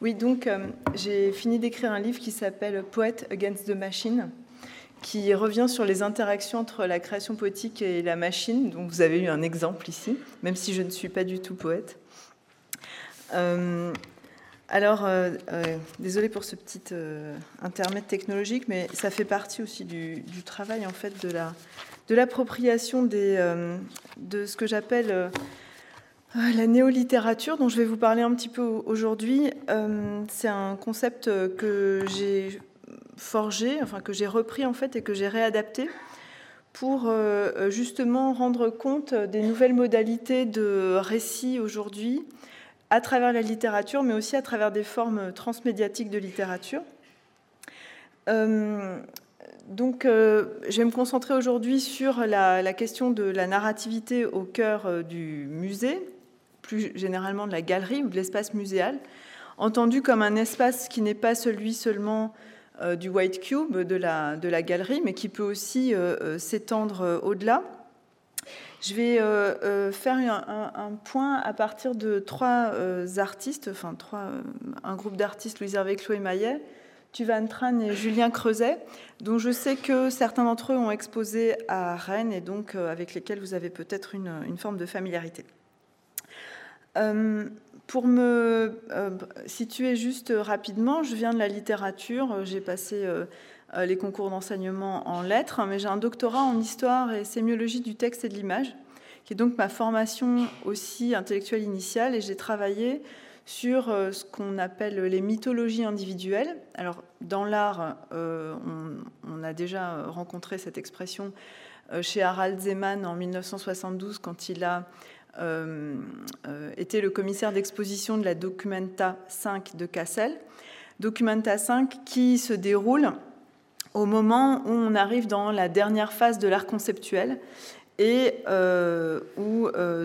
Oui, donc j'ai fini d'écrire un livre qui s'appelle Poet Against the Machine, qui revient sur les interactions entre la création poétique et la machine, dont vous avez eu un exemple ici, même si je ne suis pas du tout poète. Désolée pour ce petit intermède technologique, mais ça fait partie aussi du travail en fait de l'appropriation de ce que j'appelle la néolittérature, dont je vais vous parler un petit peu aujourd'hui. C'est un concept que j'ai forgé, enfin que j'ai repris en fait et que j'ai réadapté pour justement rendre compte des nouvelles modalités de récit aujourd'hui à travers la littérature, mais aussi à travers des formes transmédiatiques de littérature. Je vais me concentrer aujourd'hui sur la question de la narrativité au cœur du musée, plus généralement de la galerie ou de l'espace muséal, entendu comme un espace qui n'est pas celui seulement du White Cube, de la galerie, mais qui peut aussi s'étendre au-delà. Je vais faire un point à partir de trois artistes, un groupe d'artistes, Louise Hervé, Chloé Maillet, Tuvan Tran et Julien Creuset, dont je sais que certains d'entre eux ont exposé à Rennes et donc avec lesquels vous avez peut-être une forme de familiarité. Pour me situer juste rapidement, je viens de la littérature, j'ai passé les concours d'enseignement en lettres, mais j'ai un doctorat en histoire et sémiologie du texte et de l'image, qui est donc ma formation aussi intellectuelle initiale, et j'ai travaillé sur ce qu'on appelle les mythologies individuelles. Alors, dans l'art, on a déjà rencontré cette expression chez Harald Zeman en 1972, quand il a été le commissaire d'exposition de la Documenta 5 de Kassel. Documenta 5 qui se déroule au moment où on arrive dans la dernière phase de l'art conceptuel et où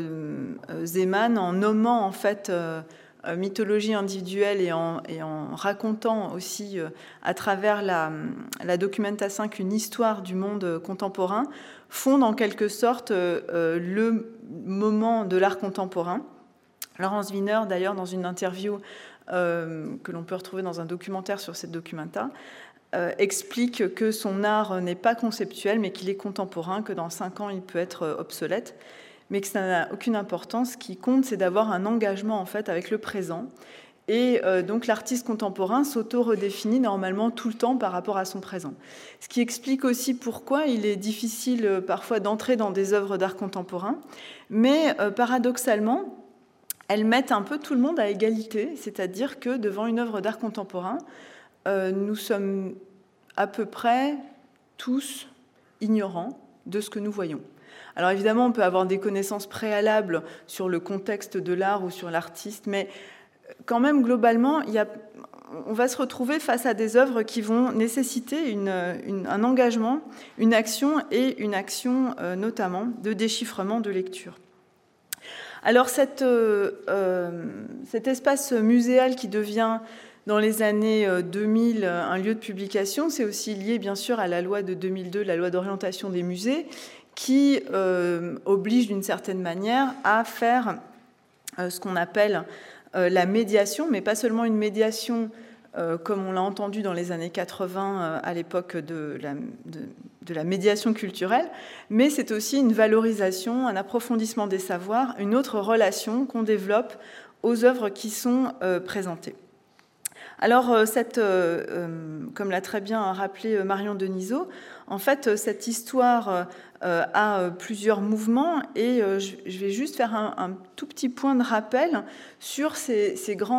Zeman, en nommant en fait mythologie individuelle et en racontant aussi à travers la Documenta 5 une histoire du monde contemporain, fonde en quelque sorte le moment de l'art contemporain. Laurence Wiener, d'ailleurs, dans une interview que l'on peut retrouver dans un documentaire sur cette Documenta, explique que son art n'est pas conceptuel, mais qu'il est contemporain, que dans 5 ans, il peut être obsolète, mais que ça n'a aucune importance. Ce qui compte, c'est d'avoir un engagement, en fait, avec le présent. Et donc l'artiste contemporain s'auto-redéfinit normalement tout le temps par rapport à son présent. Ce qui explique aussi pourquoi il est difficile parfois d'entrer dans des œuvres d'art contemporain, mais paradoxalement, elles mettent un peu tout le monde à égalité, c'est-à-dire que devant une œuvre d'art contemporain, nous sommes à peu près tous ignorants de ce que nous voyons. Alors évidemment, on peut avoir des connaissances préalables sur le contexte de l'art ou sur l'artiste, mais quand même, globalement, on va se retrouver face à des œuvres qui vont nécessiter un engagement, une action notamment de déchiffrement de lecture. Alors cet espace muséal qui devient dans les années 2000 un lieu de publication, c'est aussi lié bien sûr à la loi de 2002, la loi d'orientation des musées, qui oblige d'une certaine manière à faire ce qu'on appelle la médiation, mais pas seulement une médiation comme on l'a entendu dans les années 80 à l'époque de la médiation culturelle, mais c'est aussi une valorisation, un approfondissement des savoirs, une autre relation qu'on développe aux œuvres qui sont présentées. Alors, comme l'a très bien rappelé Marion Denisot, en fait, cette histoire a plusieurs mouvements et je vais juste faire un tout petit point de rappel sur ces grands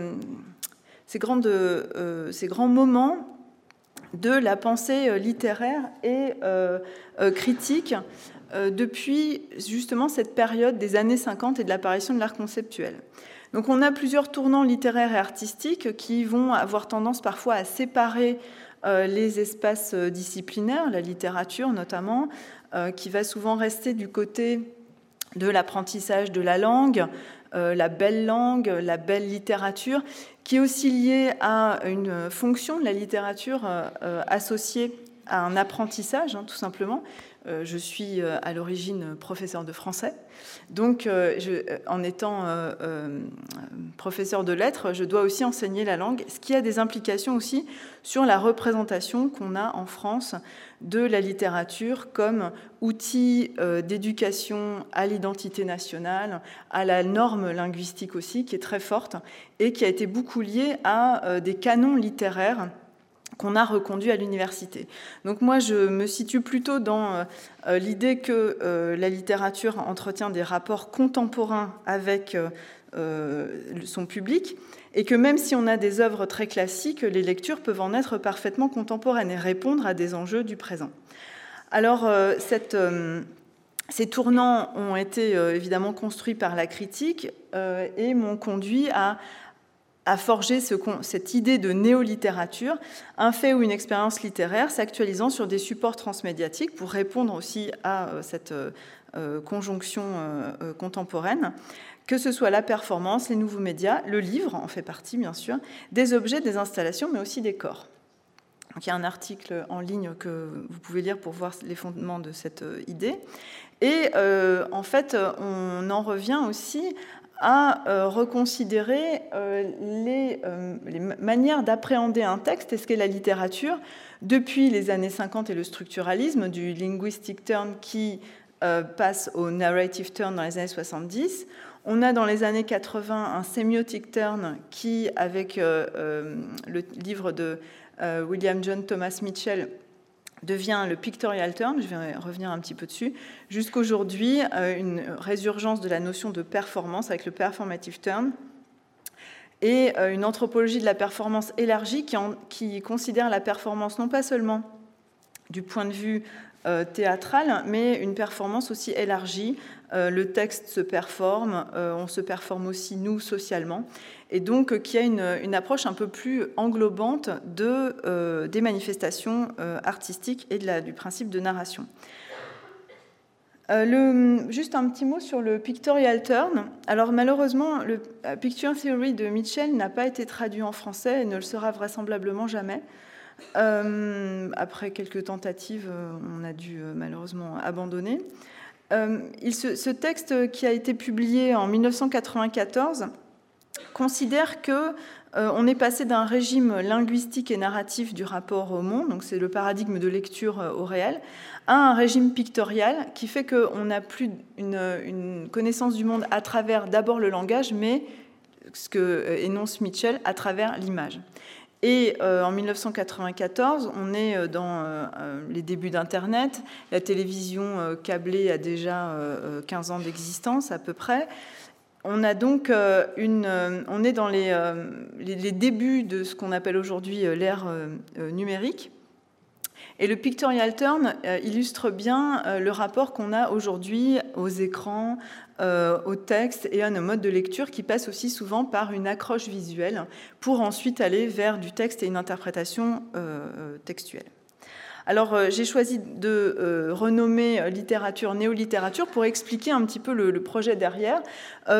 moments de la pensée littéraire et critique depuis justement cette période des années 50 et de l'apparition de l'art conceptuel. Donc on a plusieurs tournants littéraires et artistiques qui vont avoir tendance parfois à séparer les espaces disciplinaires, la littérature notamment, qui va souvent rester du côté de l'apprentissage de la langue, la belle littérature, qui est aussi liée à une fonction de la littérature associée à un apprentissage, tout simplement, je suis à l'origine professeur de français. Donc, en étant professeur de lettres, je dois aussi enseigner la langue, ce qui a des implications aussi sur la représentation qu'on a en France de la littérature comme outil d'éducation à l'identité nationale, à la norme linguistique aussi, qui est très forte, et qui a été beaucoup liée à des canons littéraires qu'on a reconduit à l'université. Donc moi, je me situe plutôt dans l'idée que la littérature entretient des rapports contemporains avec son public, et que même si on a des œuvres très classiques, les lectures peuvent en être parfaitement contemporaines et répondre à des enjeux du présent. Alors, ces tournants ont été évidemment construits par la critique et m'ont conduit à forger cette idée de néolittérature, un fait ou une expérience littéraire s'actualisant sur des supports transmédiatiques pour répondre aussi à cette conjonction contemporaine, que ce soit la performance, les nouveaux médias, le livre en fait partie bien sûr, des objets, des installations, mais aussi des corps. Donc, il y a un article en ligne que vous pouvez lire pour voir les fondements de cette idée. Et en fait, on en revient aussi à reconsidérer les manières d'appréhender un texte et ce qu'est la littérature depuis les années 50 et le structuralisme, du linguistic turn qui passe au narrative turn dans les années 70. On a dans les années 80 un semiotic turn qui, avec le livre de William John Thomas Mitchell, devient le pictorial turn, je vais revenir un petit peu dessus, jusqu'aujourd'hui une résurgence de la notion de performance avec le performative turn, et une anthropologie de la performance élargie qui considère la performance non pas seulement du point de vue théâtral, mais une performance aussi élargie. Le texte se performe, on se performe aussi nous socialement, et donc qui a une approche un peu plus englobante des manifestations artistiques et du principe de narration. Juste un petit mot sur le pictorial turn. Alors malheureusement, le Picture Theory de Mitchell n'a pas été traduit en français et ne le sera vraisemblablement jamais. Après quelques tentatives, on a dû malheureusement abandonner. Ce texte qui a été publié en 1994 considère que on est passé d'un régime linguistique et narratif du rapport au monde, donc c'est le paradigme de lecture au réel, à un régime pictorial qui fait qu'on n'a plus une connaissance du monde à travers d'abord le langage, mais ce que énonce Mitchell, à travers l'image. Et en 1994, on est dans les débuts d'Internet. La télévision câblée a déjà 15 ans d'existence à peu près. On a donc on est dans les débuts de ce qu'on appelle aujourd'hui l'ère numérique. Et le pictorial turn illustre bien le rapport qu'on a aujourd'hui aux écrans, au texte et à nos modes de lecture qui passent aussi souvent par une accroche visuelle pour ensuite aller vers du texte et une interprétation textuelle. Alors, j'ai choisi de renommer littérature néolittérature pour expliquer un petit peu le projet derrière. Pourquoi ?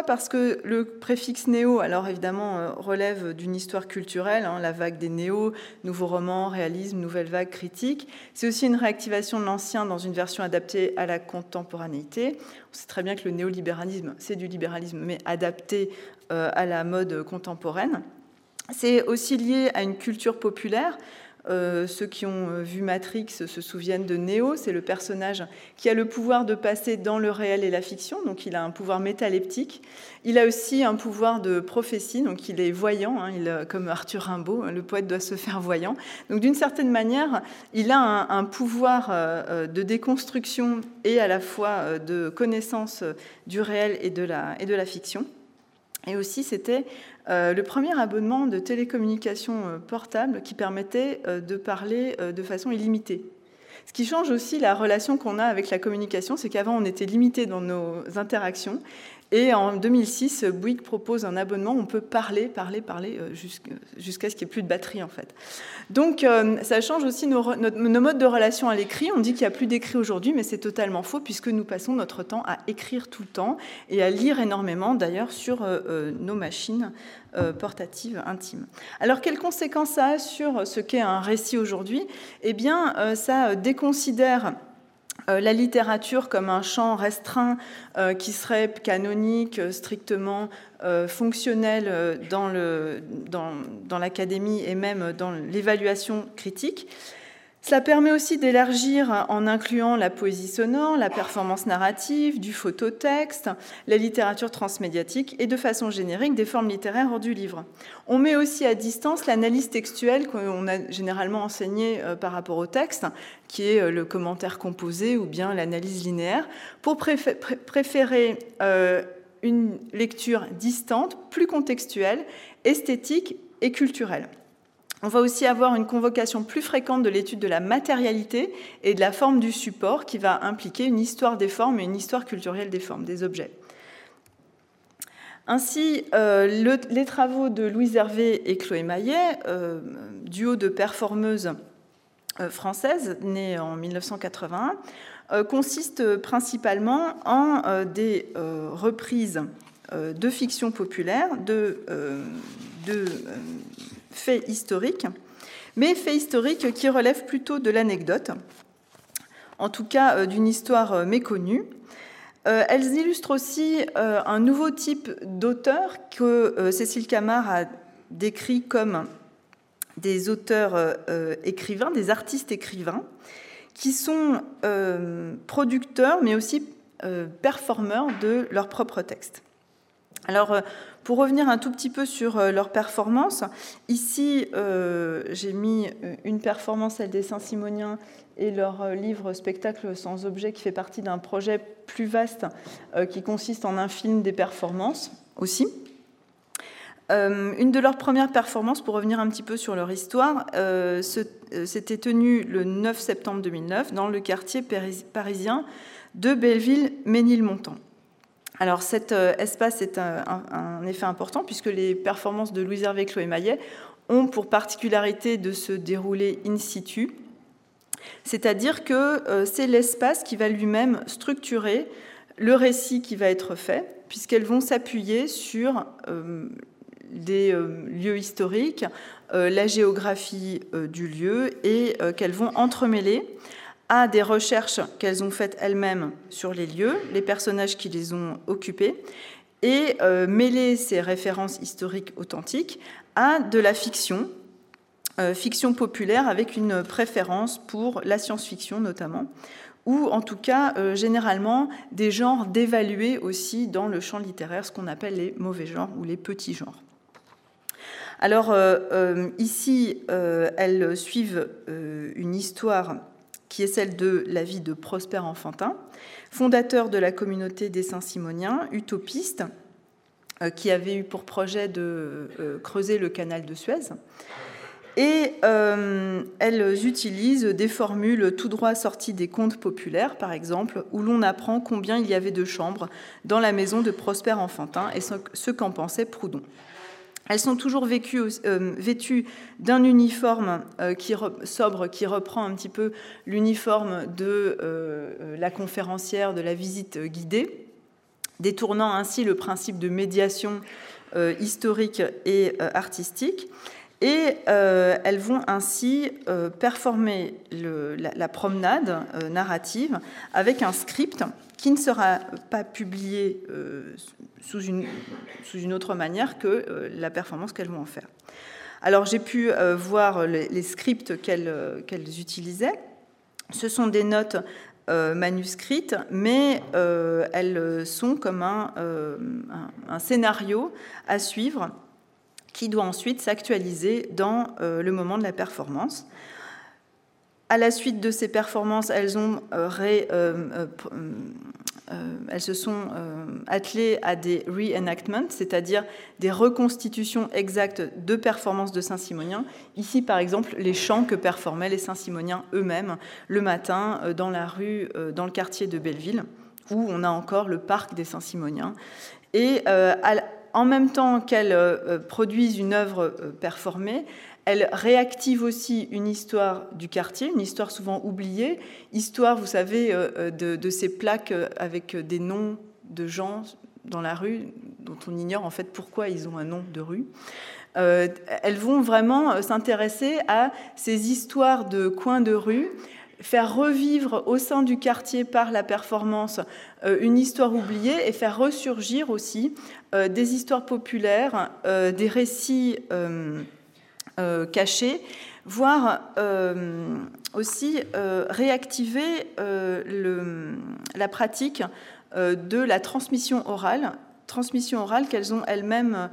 Parce que le préfixe néo, alors évidemment, relève d'une histoire culturelle, la vague des néos, nouveaux romans, réalisme, nouvelle vague critique. C'est aussi une réactivation de l'ancien dans une version adaptée à la contemporanéité. On sait très bien que le néolibéralisme, c'est du libéralisme, mais adapté à la mode contemporaine. C'est aussi lié à une culture populaire. Ceux qui ont vu Matrix se souviennent de Neo, c'est le personnage qui a le pouvoir de passer dans le réel et la fiction, donc il a un pouvoir métaleptique. Il a aussi un pouvoir de prophétie, donc il est voyant, comme Arthur Rimbaud, le poète doit se faire voyant. Donc d'une certaine manière, il a un pouvoir de déconstruction et à la fois de connaissance du réel et de la fiction. Et aussi, c'était le premier abonnement de télécommunications portable qui permettait de parler de façon illimitée. Ce qui change aussi la relation qu'on a avec la communication, c'est qu'avant, on était limité dans nos interactions. Et en 2006, Bouygues propose un abonnement où on peut parler jusqu'à ce qu'il n'y ait plus de batterie, en fait. Donc, ça change aussi nos modes de relation à l'écrit. On dit qu'il n'y a plus d'écrit aujourd'hui, mais c'est totalement faux, puisque nous passons notre temps à écrire tout le temps et à lire énormément, d'ailleurs, sur nos machines portatives intimes. Alors, quelles conséquences ça a sur ce qu'est un récit aujourd'hui ? Eh bien, ça déconsidère la littérature comme un champ restreint qui serait canonique, strictement fonctionnel dans l'académie et même dans l'évaluation critique. Cela permet aussi d'élargir en incluant la poésie sonore, la performance narrative, du phototexte, la littérature transmédiatique et de façon générique des formes littéraires hors du livre. On met aussi à distance l'analyse textuelle qu'on a généralement enseignée par rapport au texte, qui est le commentaire composé ou bien l'analyse linéaire, pour préférer une lecture distante, plus contextuelle, esthétique et culturelle. On va aussi avoir une convocation plus fréquente de l'étude de la matérialité et de la forme du support qui va impliquer une histoire des formes et une histoire culturelle des formes, des objets. Ainsi, les travaux de Louise Hervé et Chloé Maillet, duo de performeuses françaises nées en 1981, consistent principalement en des reprises de fiction populaire, de faits historiques, mais faits historiques qui relèvent plutôt de l'anecdote, en tout cas d'une histoire méconnue. Elles illustrent aussi un nouveau type d'auteur que Cécile Camard a décrit comme des auteurs écrivains, des artistes écrivains, qui sont producteurs, mais aussi performeurs de leurs propres textes. Alors, pour revenir un tout petit peu sur leur performance, ici, j'ai mis une performance, celle des Saint-Simoniens, et leur livre Spectacle sans objet, qui fait partie d'un projet plus vaste qui consiste en un film des performances aussi. Une de leurs premières performances, pour revenir un petit peu sur leur histoire, s'était tenue le 9 septembre 2009 dans le quartier parisien de Belleville-Ménilmontant. Alors cet espace est un effet important puisque les performances de Louise Hervé et Chloé Maillet ont pour particularité de se dérouler in situ, c'est-à-dire que c'est l'espace qui va lui-même structurer le récit qui va être fait, puisqu'elles vont s'appuyer sur des lieux historiques, la géographie du lieu, et qu'elles vont entremêler à des recherches qu'elles ont faites elles-mêmes sur les lieux, les personnages qui les ont occupés, et mêler ces références historiques authentiques à de la fiction, fiction populaire avec une préférence pour la science-fiction notamment, ou en tout cas généralement des genres dévalués aussi dans le champ littéraire, ce qu'on appelle les mauvais genres ou les petits genres. Alors ici, elles suivent une histoire qui est celle de la vie de Prosper Enfantin, fondateur de la communauté des Saint-Simoniens, utopiste, qui avait eu pour projet de creuser le canal de Suez. Et elles utilisent des formules tout droit sorties des contes populaires, par exemple, où l'on apprend combien il y avait de chambres dans la maison de Prosper Enfantin et ce qu'en pensait Proudhon. Elles sont toujours vêtues d'un uniforme sobre qui reprend un petit peu l'uniforme de la conférencière de la visite guidée, détournant ainsi le principe de médiation historique et artistique. Et elles vont ainsi performer la promenade narrative avec un script qui ne sera pas publié sous une autre manière que la performance qu'elles vont en faire. Alors j'ai pu voir les scripts qu'elles utilisaient. Ce sont des notes manuscrites, mais elles sont comme un scénario à suivre qui doit ensuite s'actualiser dans le moment de la performance. À la suite de ces performances, elles se sont attelées à des reenactments, c'est-à-dire des reconstitutions exactes de performances de Saint-Simoniens. Ici, par exemple, les chants que performaient les Saint-Simoniens eux-mêmes le matin dans la rue, dans le quartier de Belleville, où on a encore le parc des Saint-Simoniens. Et en même temps qu'elles produisent une œuvre performée, elles réactivent aussi une histoire du quartier, une histoire souvent oubliée, histoire, vous savez, de ces plaques avec des noms de gens dans la rue dont on ignore en fait pourquoi ils ont un nom de rue. Elles vont vraiment s'intéresser à ces histoires de coins de rue faire revivre au sein du quartier par la performance une histoire oubliée et faire ressurgir aussi des histoires populaires, des récits cachés, voire aussi réactiver la pratique de la transmission orale qu'elles ont elles-mêmes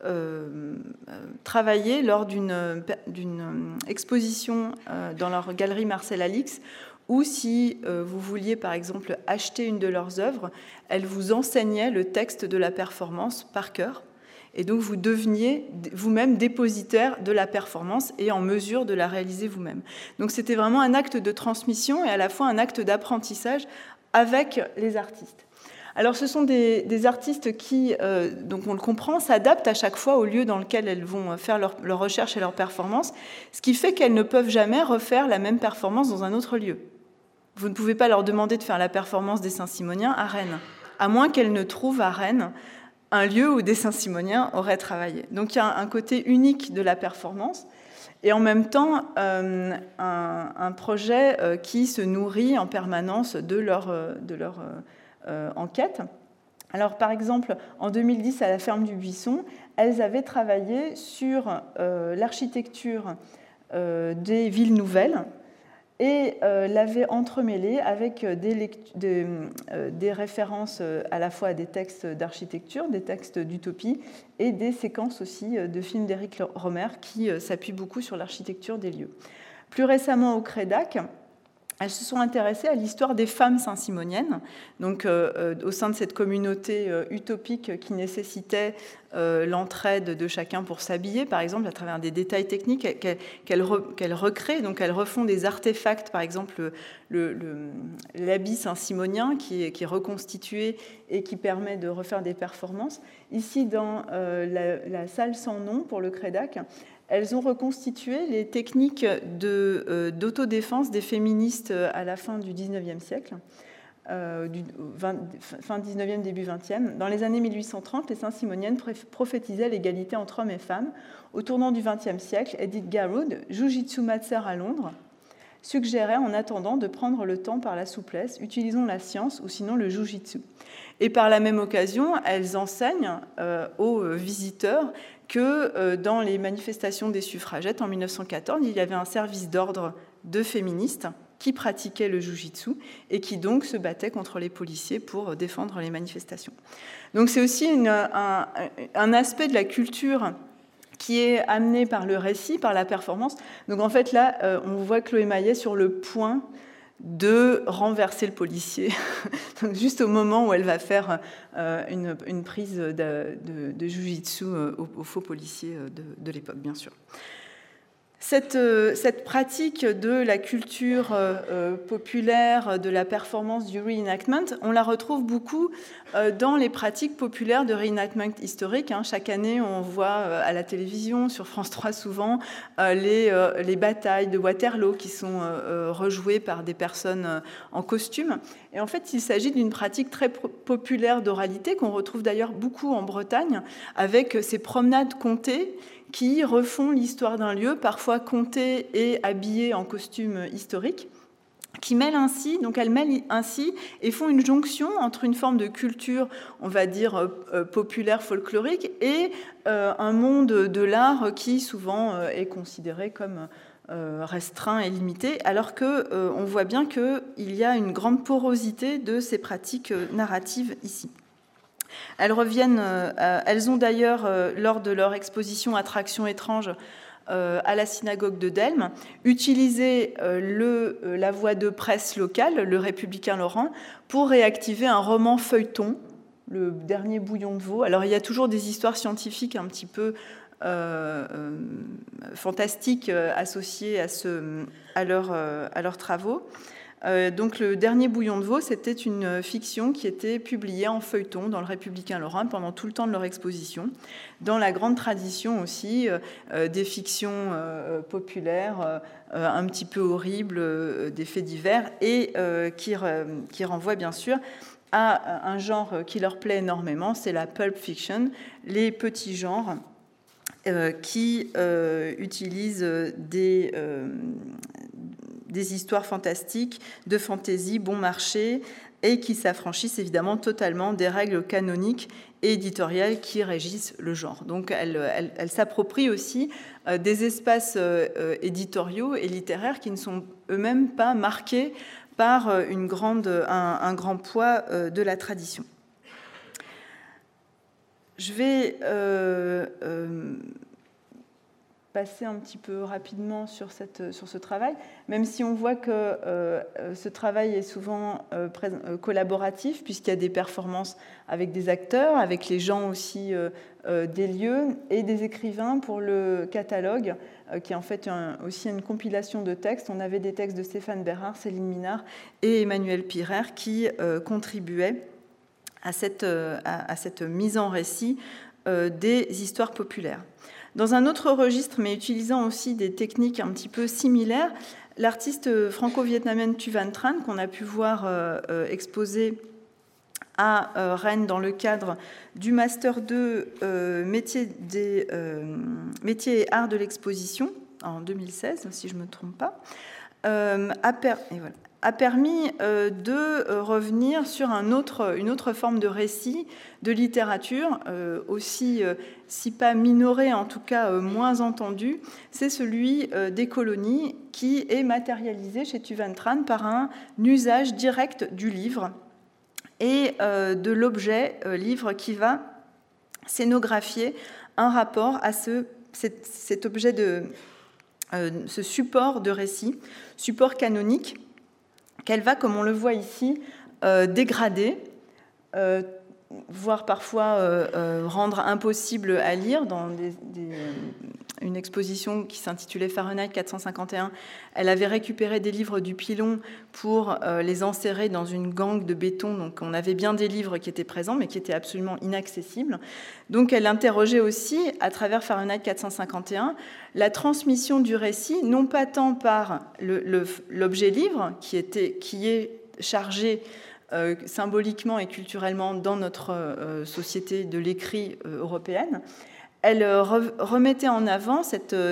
travaillé lors d'une exposition dans leur galerie Marcel Alix, ou si vous vouliez par exemple acheter une de leurs œuvres, elles vous enseignaient le texte de la performance par cœur, et donc vous deveniez vous-même dépositaire de la performance et en mesure de la réaliser vous-même. Donc c'était vraiment un acte de transmission et à la fois un acte d'apprentissage avec les artistes. Alors ce sont des artistes qui, donc on le comprend, s'adaptent à chaque fois au lieu dans lequel elles vont faire leur recherche et leur performance, ce qui fait qu'elles ne peuvent jamais refaire la même performance dans un autre lieu. Vous ne pouvez pas leur demander de faire la performance des Saint-Simoniens à Rennes, à moins qu'elles ne trouvent à Rennes un lieu où des Saint-Simoniens auraient travaillé. Donc il y a un côté unique de la performance et en même temps un projet qui se nourrit en permanence de leur enquête. Alors par exemple, en 2010 à la ferme du Buisson, elles avaient travaillé sur l'architecture des villes nouvelles et l'avaient entremêlée avec des références à la fois à des textes d'architecture, des textes d'utopie et des séquences aussi de films d'Éric Rohmer qui s'appuient beaucoup sur l'architecture des lieux. Plus récemment au Crédac, elles se sont intéressées à l'histoire des femmes saint-simoniennes, donc au sein de cette communauté utopique qui nécessitait l'entraide de chacun pour s'habiller, par exemple, à travers des détails techniques qu'elles recréent. Donc elles refont des artefacts, par exemple l'habit saint-simonien qui est reconstitué et qui permet de refaire des performances. Ici, dans la salle sans nom pour le Crédac, elles ont reconstitué les techniques d'autodéfense des féministes à la fin du XIXe siècle, fin XIXe, début XXe. Dans les années 1830, les Saint-Simoniennes prophétisaient l'égalité entre hommes et femmes. Au tournant du XXe siècle, Edith Garwood, Jujitsu Master à Londres, suggérait en attendant de prendre le temps par la souplesse, utilisons la science ou sinon le jujitsu. Et par la même occasion, elles enseignent aux visiteurs que dans les manifestations des suffragettes en 1914, il y avait un service d'ordre de féministes qui pratiquaient le jujitsu et qui donc se battaient contre les policiers pour défendre les manifestations. Donc c'est aussi un aspect de la culture qui est amené par le récit, par la performance. Donc en fait là, on voit Chloé Maillet sur le point de renverser le policier, donc juste au moment où elle va faire une prise de jujitsu au faux policier de l'époque, bien sûr. Cette pratique de la culture populaire, de la performance du reenactment, on la retrouve beaucoup dans les pratiques populaires de reenactment historique. Chaque année, on voit à la télévision, sur France 3 souvent, les batailles de Waterloo qui sont rejouées par des personnes en costume. Et en fait, il s'agit d'une pratique très populaire d'oralité qu'on retrouve d'ailleurs beaucoup en Bretagne, avec ces promenades contées qui refont l'histoire d'un lieu, parfois conté et habillé en costume historique, qui mêlent ainsi et font une jonction entre une forme de culture, on va dire, populaire, folklorique, et un monde de l'art qui souvent est considéré comme restreint et limité, alors qu'on voit bien qu'il y a une grande porosité de ces pratiques narratives ici. Elles ont d'ailleurs, lors de leur exposition Attractions étranges à la synagogue de Delme, utilisé la voie de presse locale, le Républicain Lorrain, pour réactiver un roman feuilleton, Le dernier bouillon de veau. Alors il y a toujours des histoires scientifiques un petit peu fantastiques associées à leurs travaux. Donc le dernier bouillon de veau, c'était une fiction qui était publiée en feuilleton dans le Républicain Lorrain pendant tout le temps de leur exposition, dans la grande tradition aussi des fictions populaires un petit peu horribles, des faits divers, et qui renvoient bien sûr à un genre qui leur plaît énormément, c'est la pulp fiction, les petits genres qui utilisent des histoires fantastiques, de fantaisie, bon marché, et qui s'affranchissent évidemment totalement des règles canoniques et éditoriales qui régissent le genre. Donc elle s'approprie aussi des espaces éditoriaux et littéraires qui ne sont eux-mêmes pas marqués par un grand poids de la tradition. Je vais passer un petit peu rapidement sur ce travail, même si on voit que ce travail est souvent collaboratif, puisqu'il y a des performances avec des acteurs, avec les gens aussi des lieux, et des écrivains pour le catalogue, qui est en fait aussi une compilation de textes. On avait des textes de Stéphane Bérard, Céline Minard et Emmanuel Pirer qui contribuaient à cette mise en récit des histoires populaires. Dans un autre registre, mais utilisant aussi des techniques un petit peu similaires, l'artiste franco-vietnamienne Tu Van Tran, qu'on a pu voir exposé à Rennes dans le cadre du Master 2 métiers et arts de l'exposition en 2016, si je ne me trompe pas, a permis de revenir sur une autre forme de récit, de littérature, aussi, si pas minoré, en tout cas moins entendu, c'est celui des colonies qui est matérialisé chez Tu Van Tran par un usage direct du livre et de l'objet livre qui va scénographier un rapport à cet objet ce support de récit, support canonique, qu'elle va, comme on le voit ici, dégrader, voire parfois rendre impossible à lire. Dans une exposition qui s'intitulait Fahrenheit 451, elle avait récupéré des livres du pilon pour les enserrer dans une gangue de béton. Donc on avait bien des livres qui étaient présents, mais qui étaient absolument inaccessibles. Donc elle interrogeait aussi, à travers Fahrenheit 451, la transmission du récit, non pas tant par l'objet livre, qui est chargé symboliquement et culturellement dans notre société de l'écrit européenne. Elle remettait en avant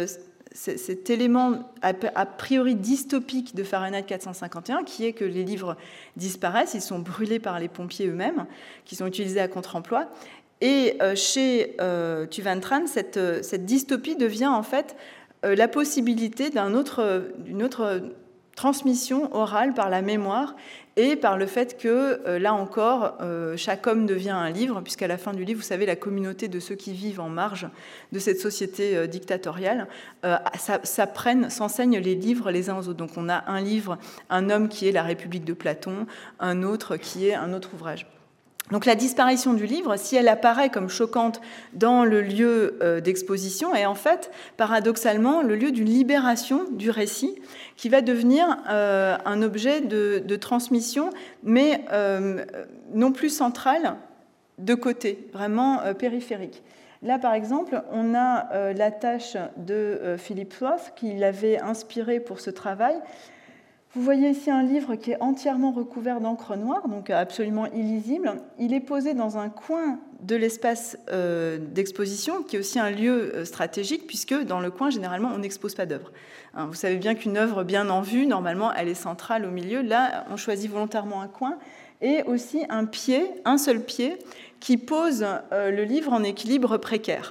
cet élément a priori dystopique de Fahrenheit 451, qui est que les livres disparaissent, ils sont brûlés par les pompiers eux-mêmes, qui sont utilisés à contre-emploi. Et chez Tu Van Tran, cette dystopie devient en fait la possibilité d'une autre transmission orale par la mémoire et par le fait que, là encore, chaque homme devient un livre, puisqu'à la fin du livre, vous savez, la communauté de ceux qui vivent en marge de cette société dictatoriale s'enseignent les livres les uns aux autres. Donc on a un livre, un homme qui est La République de Platon, un autre qui est un autre ouvrage. Donc la disparition du livre, si elle apparaît comme choquante dans le lieu d'exposition, est en fait, paradoxalement, le lieu d'une libération du récit qui va devenir un objet de transmission, mais non plus central, de côté, vraiment périphérique. Là, par exemple, on a la tâche de Philip Roth qui l'avait inspiré pour ce travail. Vous voyez ici un livre qui est entièrement recouvert d'encre noire, donc absolument illisible. Il est posé dans un coin de l'espace d'exposition, qui est aussi un lieu stratégique, puisque dans le coin, généralement, on n'expose pas d'œuvre. Vous savez bien qu'une œuvre bien en vue, normalement, elle est centrale au milieu. Là, on choisit volontairement un coin, et aussi un seul pied, qui pose le livre en équilibre précaire.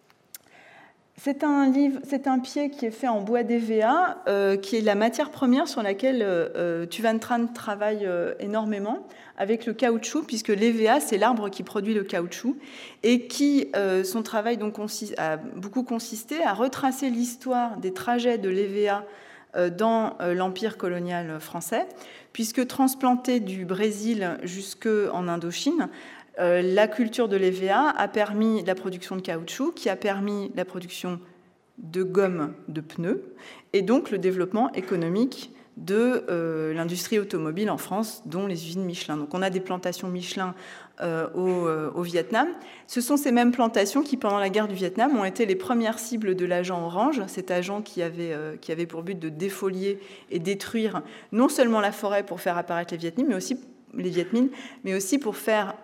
C'est un pied qui est fait en bois d'EVA, qui est la matière première sur laquelle Tu Van Tran travaille énormément, avec le caoutchouc, puisque l'EVA, c'est l'arbre qui produit le caoutchouc, et qui, son travail donc, a beaucoup consisté à retracer l'histoire des trajets de l'EVA dans l'empire colonial français, puisque transplanté du Brésil jusqu'en Indochine, la culture de l'EVA a permis la production de caoutchouc, qui a permis la production de gomme de pneus, et donc le développement économique de l'industrie automobile en France, dont les usines Michelin. Donc on a des plantations Michelin au Vietnam. Ce sont ces mêmes plantations qui, pendant la guerre du Vietnam, ont été les premières cibles de l'agent Orange, cet agent qui avait pour but de défolier et détruire non seulement la forêt pour faire apparaître les Viet Minh, mais aussi pour faire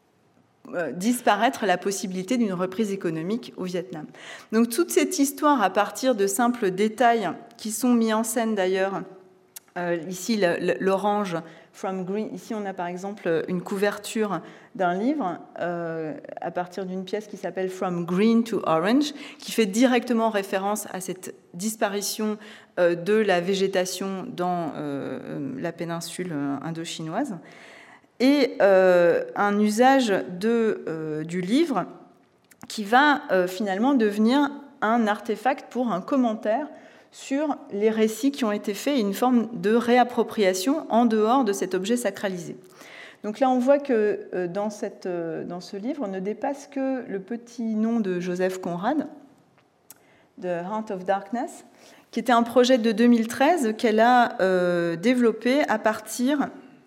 disparaître la possibilité d'une reprise économique au Vietnam. Donc toute cette histoire, à partir de simples détails qui sont mis en scène d'ailleurs Ici, l'orange, from green. Ici, on a par exemple une couverture d'un livre à partir d'une pièce qui s'appelle From Green to Orange, qui fait directement référence à cette disparition de la végétation dans la péninsule indo-chinoise. Et un usage du livre qui va finalement devenir un artefact pour un commentaire sur les récits qui ont été faits et une forme de réappropriation en dehors de cet objet sacralisé. Donc là, on voit que dans ce livre, on ne dépasse que le petit nom de Joseph Conrad, The Heart of Darkness, qui était un projet de 2013 qu'elle a développé à partir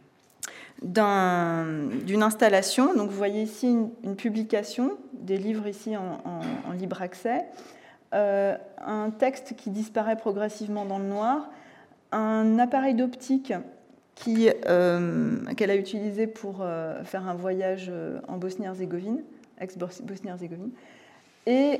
d'une installation. Donc vous voyez ici une publication, des livres ici en libre accès, un texte qui disparaît progressivement dans le noir, un appareil d'optique qu'elle a utilisé pour faire un voyage en Bosnie-Herzégovine, ex-Bosnie-Herzégovine, et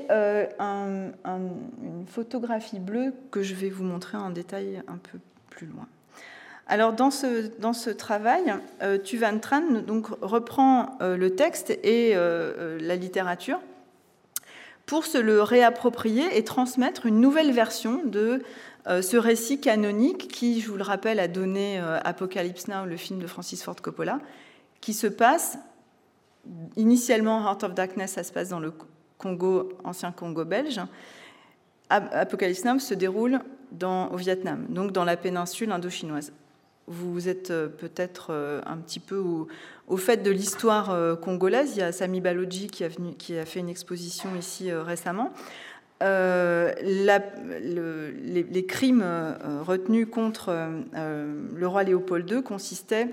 une photographie bleue que je vais vous montrer en détail un peu plus loin. Alors dans ce travail, Thu Van Tran donc reprend le texte et la littérature pour se le réapproprier et transmettre une nouvelle version de ce récit canonique qui, je vous le rappelle, a donné Apocalypse Now, le film de Francis Ford Coppola, qui se passe initialement, Heart of Darkness, ça se passe dans le Congo, ancien Congo belge. Apocalypse Now se déroule au Vietnam, donc dans la péninsule indo-chinoise. Vous êtes peut-être un petit peu au fait de l'histoire congolaise. Il y a Sami Baloji qui a fait une exposition ici récemment. Les crimes retenus contre le roi Léopold II consistaient,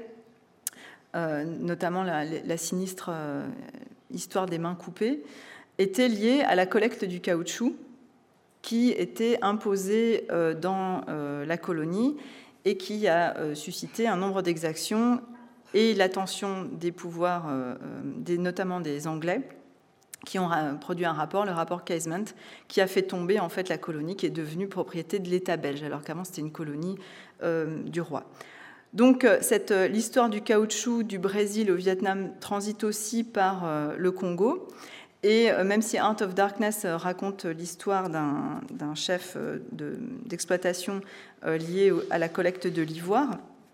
notamment la sinistre histoire des mains coupées, étaient liés à la collecte du caoutchouc qui était imposée dans la colonie et qui a suscité un nombre d'exactions et l'attention des pouvoirs, notamment des Anglais, qui ont produit un rapport, le rapport Casement, qui a fait tomber en fait la colonie qui est devenue propriété de l'État belge, alors qu'avant c'était une colonie du roi. Donc l'histoire du caoutchouc du Brésil au Vietnam transite aussi par le Congo. Et même si Heart of Darkness raconte l'histoire d'un chef d'exploitation lié à la collecte de l'ivoire,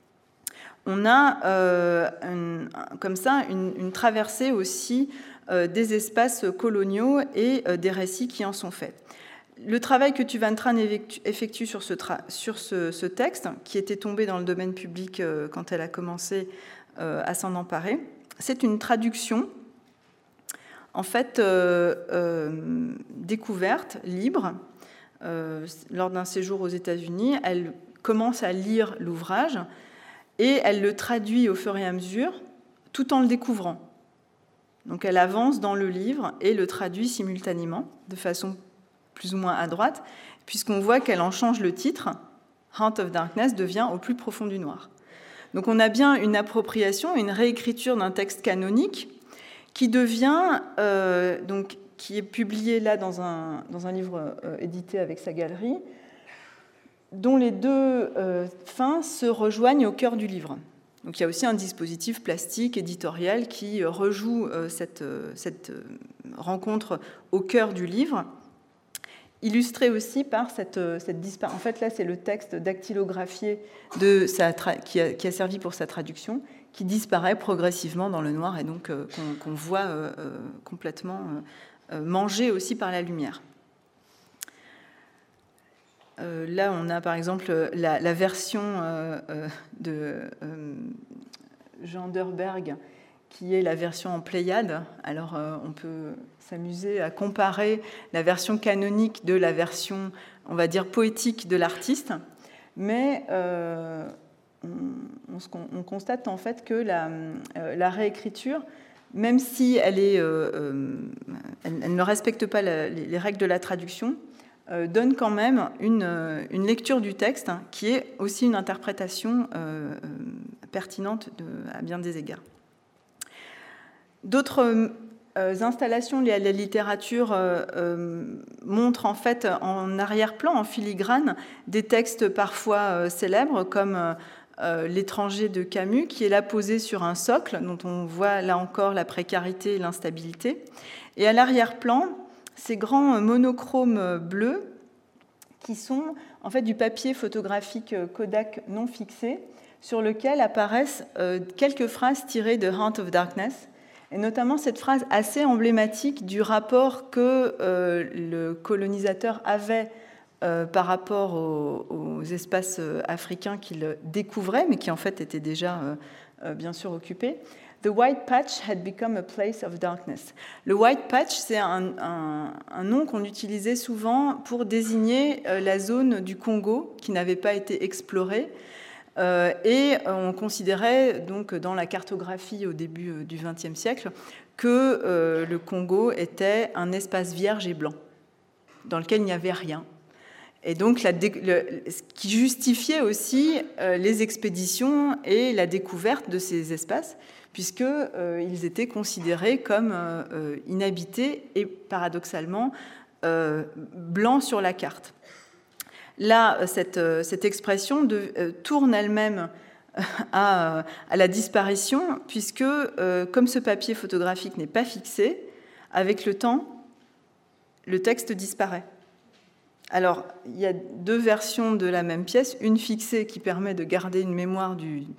on a comme ça une traversée aussi des espaces coloniaux et des récits qui en sont faits. Le travail que Thu Van Tran effectue sur ce texte, qui était tombé dans le domaine public quand elle a commencé à s'en emparer, c'est une traduction en fait découverte, libre. Lors d'un séjour aux États-Unis, elle commence à lire l'ouvrage et elle le traduit au fur et à mesure, tout en le découvrant. Donc elle avance dans le livre et le traduit simultanément, de façon plus ou moins adroite, puisqu'on voit qu'elle en change le titre. Heart of Darkness devient Au plus profond du noir. Donc on a bien une appropriation, une réécriture d'un texte canonique qui devient, qui est publié là dans un livre édité avec sa galerie, dont les deux fins se rejoignent au cœur du livre. Donc il y a aussi un dispositif plastique, éditorial, qui rejoue cette rencontre au cœur du livre, illustré aussi par cette disparition. En fait, là, c'est le texte dactylographié qui a servi pour sa traduction, qui disparaît progressivement dans le noir et donc qu'on voit complètement mangé aussi par la lumière. Là, on a par exemple la version de Jean Derberg, qui est la version en Pléiade. Alors, on peut s'amuser à comparer la version canonique de la version, on va dire, poétique de l'artiste, mais on constate en fait que la réécriture, même si elle ne respecte pas les règles de la traduction, donne quand même une lecture du texte qui est aussi une interprétation pertinente à bien des égards. D'autres installations liées à la littérature montrent en fait en arrière-plan, en filigrane, des textes parfois célèbres comme L'étranger de Camus, qui est là posé sur un socle, dont on voit là encore la précarité et l'instabilité. Et à l'arrière-plan, ces grands monochromes bleus qui sont en fait du papier photographique Kodak non fixé, sur lequel apparaissent quelques phrases tirées de Heart of Darkness, et notamment cette phrase assez emblématique du rapport que le colonisateur avait par rapport aux espaces africains qu'il découvrait, mais qui en fait étaient déjà bien sûr occupés. The white patch had become a place of darkness. Le white patch, c'est un nom qu'on utilisait souvent pour désigner la zone du Congo qui n'avait pas été explorée. Et on considérait donc dans la cartographie au début du XXe siècle que le Congo était un espace vierge et blanc dans lequel il n'y avait rien. Et donc, ce qui justifiait aussi les expéditions et la découverte de ces espaces, puisqu'ils étaient considérés comme inhabités et paradoxalement blancs sur la carte. Là, cette expression tourne elle-même à la disparition, puisque comme ce papier photographique n'est pas fixé, avec le temps, le texte disparaît. Alors, il y a deux versions de la même pièce, une fixée qui permet de garder une mémoire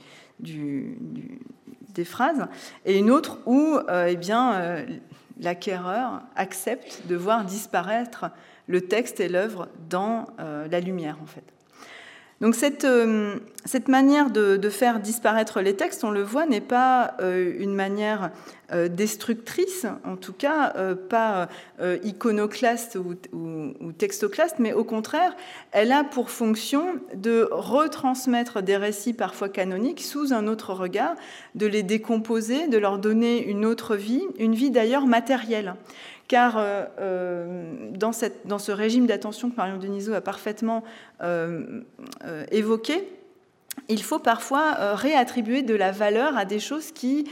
des phrases, et une autre où l'acquéreur accepte de voir disparaître le texte et l'œuvre dans la lumière, en fait. Donc cette manière de faire disparaître les textes, on le voit, n'est pas une manière destructrice, en tout cas pas iconoclaste ou textoclaste, mais au contraire, elle a pour fonction de retransmettre des récits parfois canoniques sous un autre regard, de les décomposer, de leur donner une autre vie, une vie d'ailleurs matérielle. Car dans ce régime d'attention que Marion Denisot a parfaitement évoqué, il faut parfois réattribuer de la valeur à des choses qui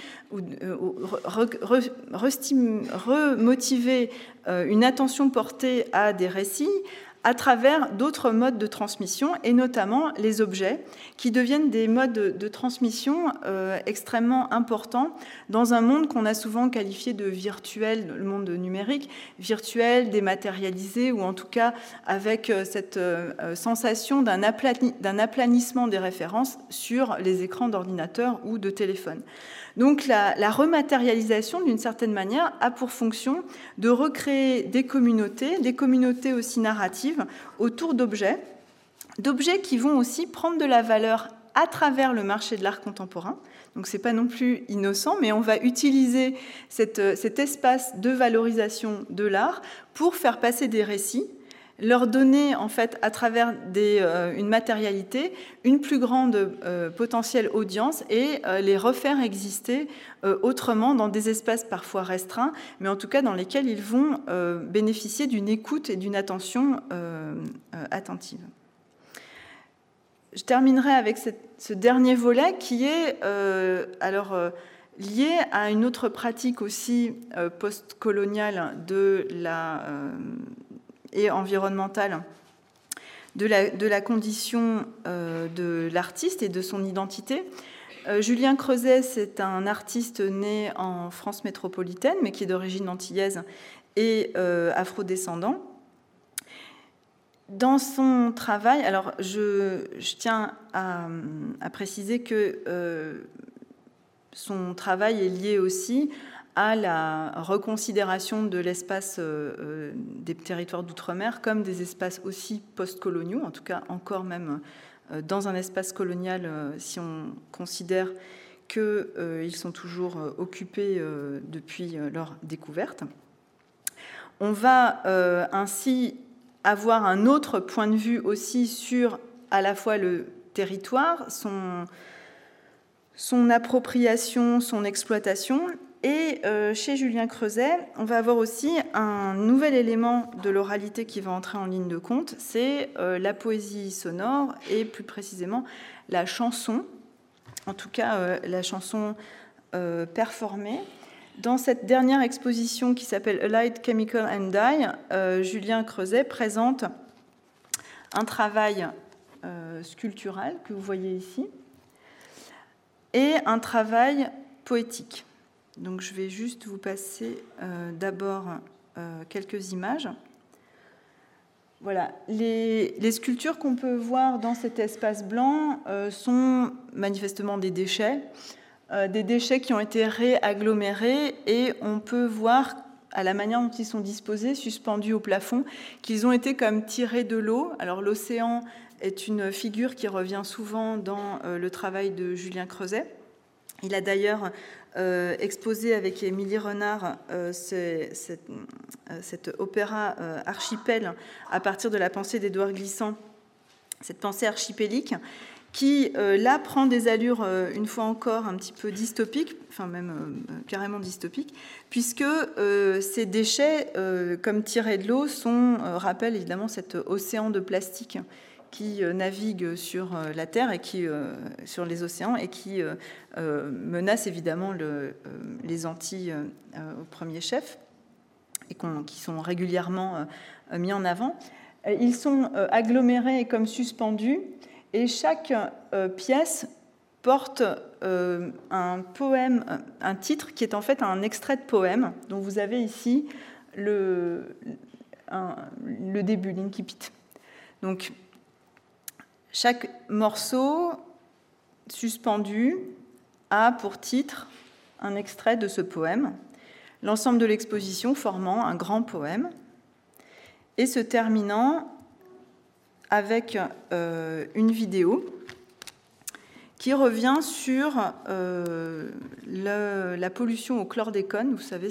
remotiver une attention portée à des récits à travers d'autres modes de transmission, et notamment les objets, qui deviennent des modes de transmission extrêmement importants dans un monde qu'on a souvent qualifié de virtuel, le monde numérique, virtuel, dématérialisé, ou en tout cas avec cette sensation d'un aplanissement des références sur les écrans d'ordinateur ou de téléphone. Donc la rematérialisation, d'une certaine manière, a pour fonction de recréer des communautés aussi narratives, autour d'objets qui vont aussi prendre de la valeur à travers le marché de l'art contemporain. Donc ce n'est pas non plus innocent, mais on va utiliser cet espace de valorisation de l'art pour faire passer des récits, leur donner en fait à travers une matérialité une plus grande potentielle audience et les refaire exister autrement dans des espaces parfois restreints, mais en tout cas dans lesquels ils vont bénéficier d'une écoute et d'une attention attentive. Je terminerai avec ce dernier volet qui est lié à une autre pratique aussi postcoloniale et environnementale de la condition de l'artiste et de son identité. Julien Creuset, c'est un artiste né en France métropolitaine, mais qui est d'origine antillaise et afrodescendant. Dans son travail, alors je tiens à préciser que son travail est lié aussi à la reconsidération de l'espace des territoires d'outre-mer comme des espaces aussi post-coloniaux, en tout cas encore même dans un espace colonial si on considère qu'ils sont toujours occupés depuis leur découverte. On va ainsi avoir un autre point de vue aussi sur à la fois le territoire, son appropriation, son exploitation. Et chez Julien Creuset, on va avoir aussi un nouvel élément de l'oralité qui va entrer en ligne de compte, c'est la poésie sonore et plus précisément la chanson, en tout cas la chanson performée. Dans cette dernière exposition qui s'appelle Allied Chemical and Dye, Julien Creuset présente un travail sculptural que vous voyez ici et un travail poétique. Donc je vais juste vous passer d'abord quelques images. Voilà, les sculptures qu'on peut voir dans cet espace blanc sont manifestement des déchets qui ont été réagglomérés, et on peut voir à la manière dont ils sont disposés, suspendus au plafond, qu'ils ont été comme tirés de l'eau. Alors l'océan est une figure qui revient souvent dans le travail de Julien Creuset. Il a d'ailleurs exposé avec Émilie Renard cet opéra Archipel à partir de la pensée d'Édouard Glissant, cette pensée archipélique qui, là, prend des allures, une fois encore, un petit peu dystopiques, enfin même carrément dystopiques, puisque ces déchets, comme tirés de l'eau, rappellent évidemment cet océan de plastique qui navigue sur la Terre et sur les océans, et qui menace évidemment les Antilles au premier chef, et qui sont régulièrement mis en avant. Ils sont agglomérés et comme suspendus, et chaque pièce porte un poème, un titre qui est en fait un extrait de poème, dont vous avez ici le début, l'incipit. Donc, chaque morceau suspendu a pour titre un extrait de ce poème, l'ensemble de l'exposition formant un grand poème, et se terminant avec une vidéo qui revient sur la pollution au chlordécone. Vous savez,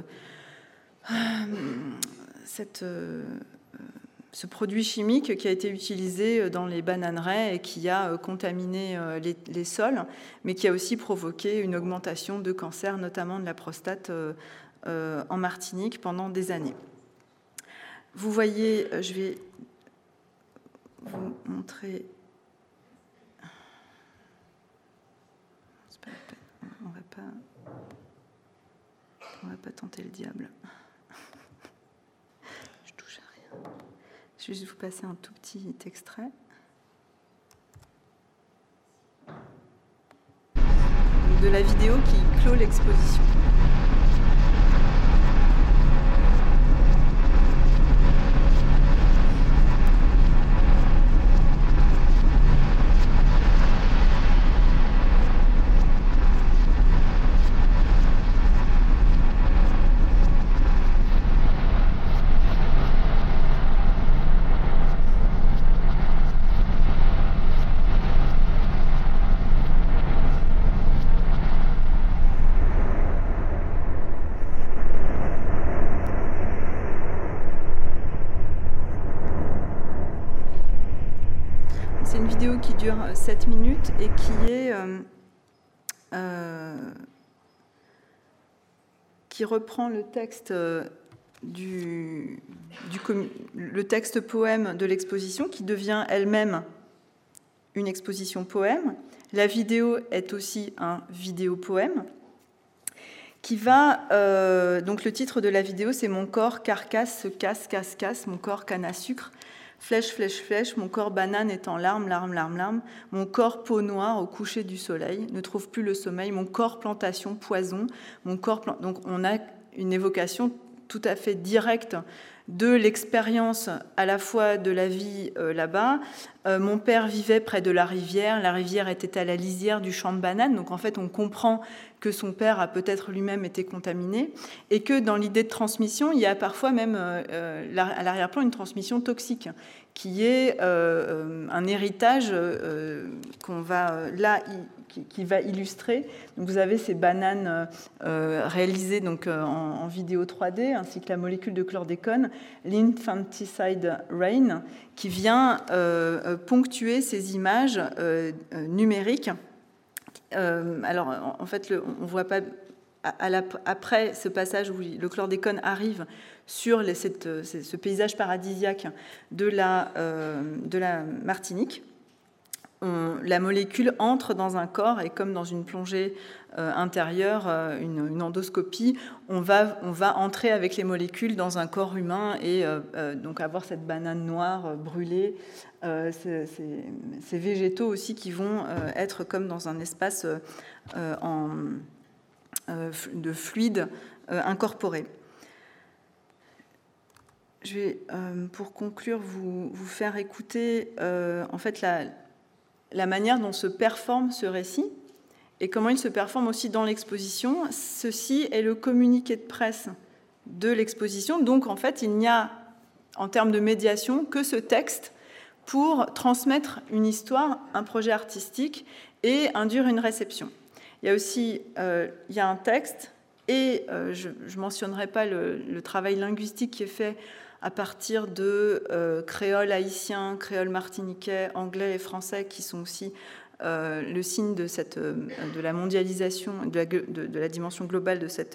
ce produit chimique qui a été utilisé dans les bananeraies et qui a contaminé les sols, mais qui a aussi provoqué une augmentation de cancer, notamment de la prostate en Martinique pendant des années. Vous voyez, je vais vous montrer. C'est pas la peine. On va pas tenter le diable. Je touche à rien. Je vais juste vous passer un tout petit extrait. De la vidéo qui clôt l'exposition. C'est une vidéo qui dure 7 minutes et qui reprend le texte le texte poème de l'exposition, qui devient elle-même une exposition poème. La vidéo est aussi un vidéo-poème qui va... donc le titre de la vidéo, c'est « Mon corps carcasse se casse, casse, casse, mon corps canne à sucre. Flèche, flèche, flèche, mon corps banane est en larmes, larmes, larmes, larmes. Mon corps peau noire au coucher du soleil, ne trouve plus le sommeil. Mon corps plantation, poison. Mon corps Donc on a une évocation tout à fait directe de l'expérience à la fois de la vie là-bas. Mon père vivait près de la rivière était à la lisière du champ de bananes, donc en fait on comprend que son père a peut-être lui-même été contaminé, et que dans l'idée de transmission, il y a parfois même à l'arrière-plan une transmission toxique, qui est un héritage qui va illustrer. Donc vous avez ces bananes réalisées donc, en vidéo 3D, ainsi que la molécule de chlordécone, l'infanticide rain, qui vient ponctuer ces images numériques. Alors, en fait, on ne voit pas... Après ce passage où le chlordécone arrive sur ce paysage paradisiaque de la Martinique, la molécule entre dans un corps, et comme dans une plongée intérieure, une endoscopie, on va entrer avec les molécules dans un corps humain et donc avoir cette banane noire brûlée. Ces végétaux aussi qui vont être comme dans un espace de fluide incorporé. Je vais, pour conclure, vous faire écouter en fait la manière dont se performe ce récit et comment il se performe aussi dans l'exposition. Ceci est le communiqué de presse de l'exposition. Donc, en fait, il n'y a, en termes de médiation, que ce texte pour transmettre une histoire, un projet artistique et induire une réception. Il y a aussi il y a un texte et je ne mentionnerai pas le travail linguistique qui est fait à partir de créole haïtien, créole martiniquais, anglais et français, qui sont aussi le signe de la mondialisation, de la dimension globale de ce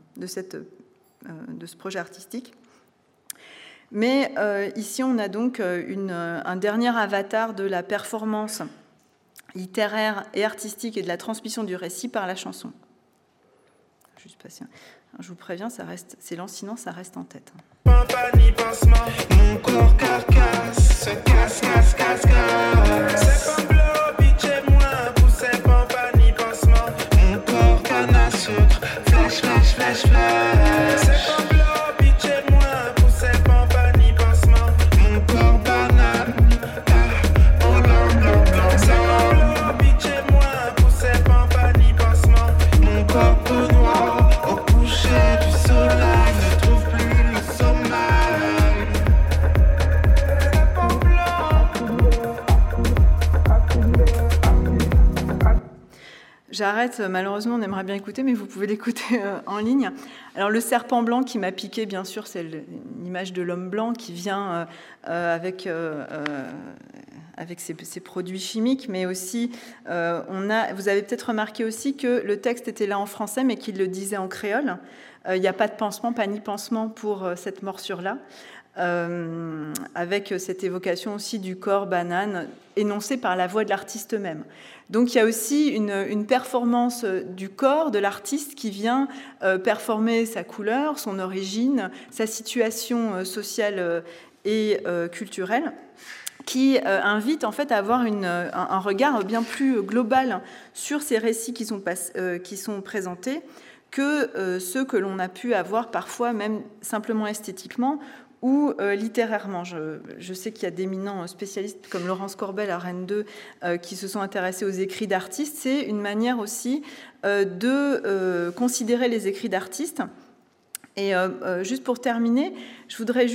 projet artistique. Mais ici, on a donc un dernier avatar de la performance littéraire et artistique et de la transmission du récit par la chanson. Juste passer. Je vous préviens, c'est lancinant, ça reste en tête. Ni pansement, mon corps carcasse, se casse, casse, casse, casse. C'est pas bleu, pitché moi, poussé, pampa, ni pansement. Mon corps canne à sucre, flash, flash, flash, flash. C'est pas bleu, pitché moi, poussé, pampa, ni pansement. Mon corps banane, oh blanc, blanc, blanc. C'est pas bleu, pitché moi, poussé, pampa, ni pansement. Mon corps tout noir, au coucher du soleil, ne trouve plus le sommeil. J'arrête, malheureusement, on aimerait bien écouter, mais vous pouvez l'écouter en ligne. Alors, le serpent blanc qui m'a piqué, bien sûr, c'est l'image de l'homme blanc qui vient avec ces produits chimiques, mais aussi, vous avez peut-être remarqué aussi que le texte était là en français, mais qu'il le disait en créole. Il n'y a pas de pansement, pas ni pansement pour cette morsure-là. Avec cette évocation aussi du corps banane énoncée par la voix de l'artiste même. Donc il y a aussi une performance du corps de l'artiste qui vient performer sa couleur, son origine, sa situation sociale et culturelle, qui invite en fait à avoir un regard bien plus global sur ces récits qui sont présentés que ceux que l'on a pu avoir parfois même simplement esthétiquement ou littérairement. Je sais qu'il y a d'éminents spécialistes comme Laurence Corbel à Rennes 2 qui se sont intéressés aux écrits d'artistes. C'est une manière aussi de considérer les écrits d'artistes. Et juste pour terminer, je voudrais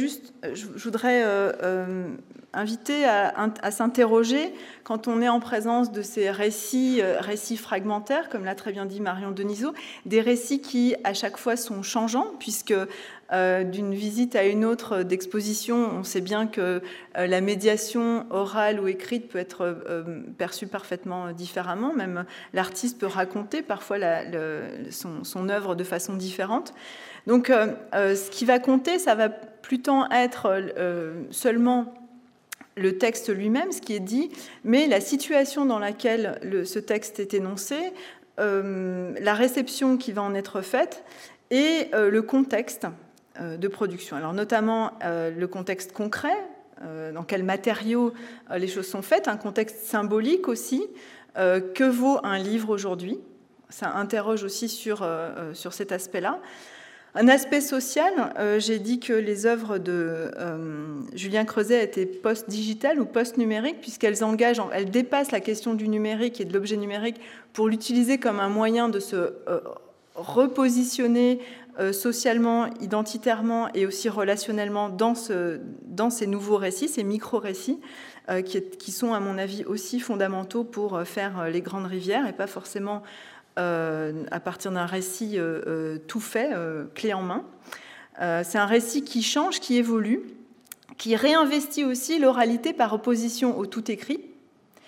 inviter à s'interroger quand on est en présence de ces récits fragmentaires, comme l'a très bien dit Marion Denisot, des récits qui à chaque fois sont changeants, puisque d'une visite à une autre d'exposition, on sait bien que la médiation orale ou écrite peut être perçue parfaitement différemment. Même l'artiste peut raconter parfois son œuvre de façon différente. Donc, ce qui va compter, ça va plutôt être seulement le texte lui-même, ce qui est dit, mais la situation dans laquelle ce texte est énoncé, la réception qui va en être faite et le contexte de production. Alors notamment le contexte concret, dans quels matériaux les choses sont faites, un contexte symbolique aussi, que vaut un livre aujourd'hui. Ça interroge aussi sur cet aspect-là. Un aspect social, j'ai dit que les œuvres de Julien Creuset étaient post-digitales ou post-numériques, puisqu'elles elles dépassent la question du numérique et de l'objet numérique pour l'utiliser comme un moyen de se repositionner socialement, identitairement et aussi relationnellement dans ces nouveaux récits, ces micro-récits, qui sont, à mon avis, aussi fondamentaux pour faire les grandes rivières et pas forcément à partir d'un récit tout fait, clé en main. C'est un récit qui change, qui évolue, qui réinvestit aussi l'oralité par opposition au tout écrit,